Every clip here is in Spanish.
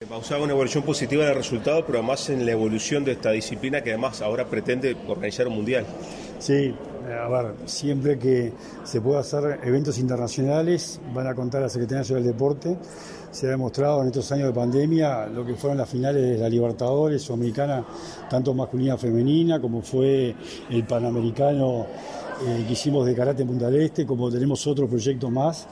Causaba una evolución positiva en el resultado, pero además en la evolución de esta disciplina que además ahora pretende organizar un mundial. Sí, a ver, siempre que se pueda hacer eventos internacionales van a contar a la Secretaría Nacional del Deporte. Se ha demostrado en estos años de pandemia lo que fueron las finales de la Libertadores Sudamericana, tanto masculina como femenina, como fue el Panamericano que hicimos de karate en Punta del Este, como tenemos otros proyectos más.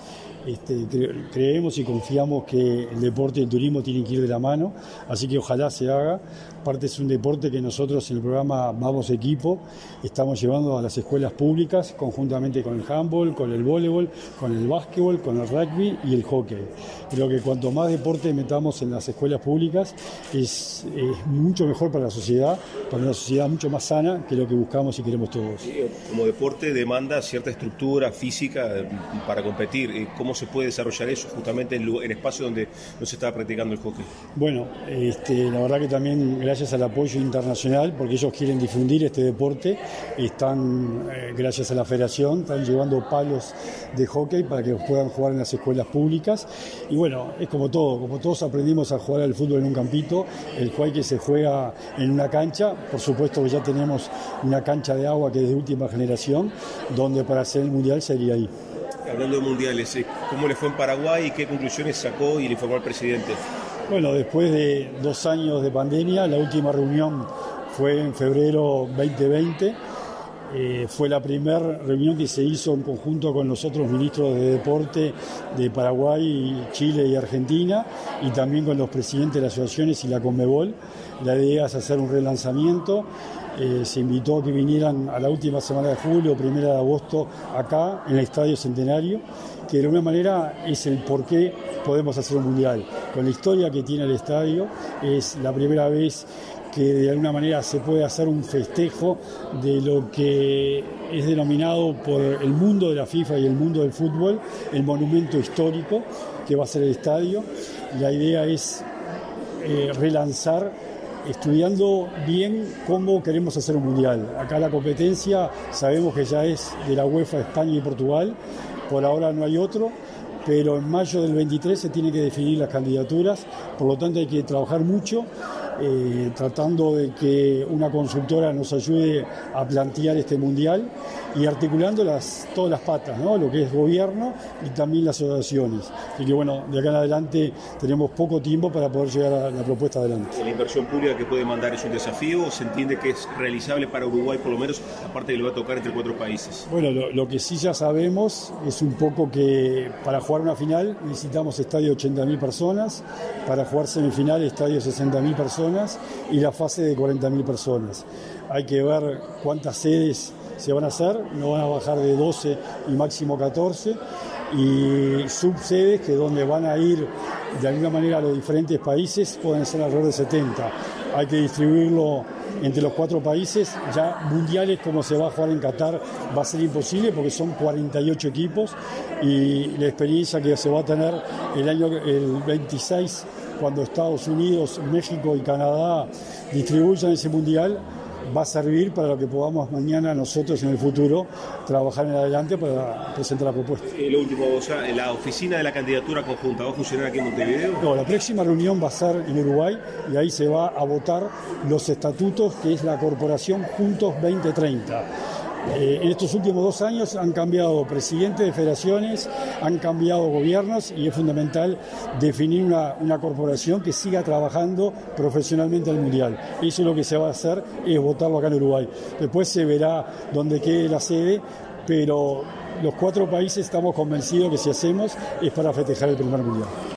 Creemos y confiamos que el deporte y el turismo tienen que ir de la mano, así que ojalá se haga. Aparte es un deporte que nosotros en el programa Vamos Equipo estamos llevando a las escuelas públicas conjuntamente con el handball, con el voleibol, con el básquetbol, con el rugby y el hockey. Creo que cuanto más deporte metamos en las escuelas públicas es mucho mejor para una sociedad mucho más sana, que lo que buscamos y queremos todos. Sí, como deporte demanda cierta estructura física para competir. ¿Cómo se puede desarrollar eso justamente en espacios donde no se estaba practicando el hockey? Bueno, la verdad que también gracias al apoyo internacional, porque ellos quieren difundir este deporte, están, gracias a la federación, están llevando palos de hockey para que puedan jugar en las escuelas públicas. Y bueno, es como todo, como todos aprendimos a jugar al fútbol en un campito, el hockey se juega en una cancha. Por supuesto que ya tenemos una cancha de agua que es de última generación, donde para hacer el mundial sería ahí. Hablando de mundiales, ¿cómo le fue en Paraguay y qué conclusiones sacó y le informó al presidente? Bueno, después de 2 años de pandemia, la última reunión fue en febrero 2020. Fue la primera reunión que se hizo en conjunto con los otros ministros de deporte de Paraguay, Chile y Argentina, y también con los presidentes de las asociaciones y la Conmebol. La idea es hacer un relanzamiento. Se invitó a que vinieran a la última semana de julio, primera de agosto, acá en el Estadio Centenario, que de alguna manera es el por qué podemos hacer un mundial. Con la historia que tiene el estadio, es la primera vez que de alguna manera se puede hacer un festejo de lo que es denominado por el mundo de la FIFA y el mundo del fútbol el monumento histórico que va a ser el estadio. La idea es relanzar, estudiando bien cómo queremos hacer un mundial. Acá la competencia sabemos que ya es de la UEFA, España y Portugal. Por ahora no hay otro, pero en mayo del 23 se tienen que definir las candidaturas, por lo tanto hay que trabajar mucho, tratando de que una consultora nos ayude a plantear este mundial y articulando todas las patas, ¿no? Lo que es gobierno y también las asociaciones. Así que bueno, de acá en adelante tenemos poco tiempo para poder llegar a la propuesta adelante. ¿La inversión pública que puede mandar es un desafío o se entiende que es realizable para Uruguay por lo menos, aparte que le va a tocar entre 4 países? Bueno, lo que sí ya sabemos es un poco que para jugar una final necesitamos estadio de 80.000 personas, para jugar semifinal estadio de 60.000 personas y la fase de 40.000 personas. Hay que ver cuántas sedes se van a hacer, no van a bajar de 12 y máximo 14, y subsedes que donde van a ir de alguna manera a los diferentes países pueden ser alrededor de 70. Hay que distribuirlo entre los 4 países. Ya mundiales como se va a jugar en Qatar va a ser imposible porque son 48 equipos y la experiencia que se va a tener el 26 cuando Estados Unidos, México y Canadá distribuyan ese mundial va a servir para lo que podamos mañana nosotros en el futuro trabajar en adelante para presentar la propuesta. Lo último, o sea, la oficina de la candidatura conjunta, ¿va a funcionar aquí en Montevideo? No, la próxima reunión va a ser en Uruguay y ahí se va a votar los estatutos que es la Corporación Juntos 2030. En estos últimos 2 años han cambiado presidentes de federaciones, han cambiado gobiernos y es fundamental definir una corporación que siga trabajando profesionalmente al Mundial. Eso es lo que se va a hacer, es votarlo acá en Uruguay. Después se verá dónde quede la sede, pero los 4 países estamos convencidos que si hacemos es para festejar el primer Mundial.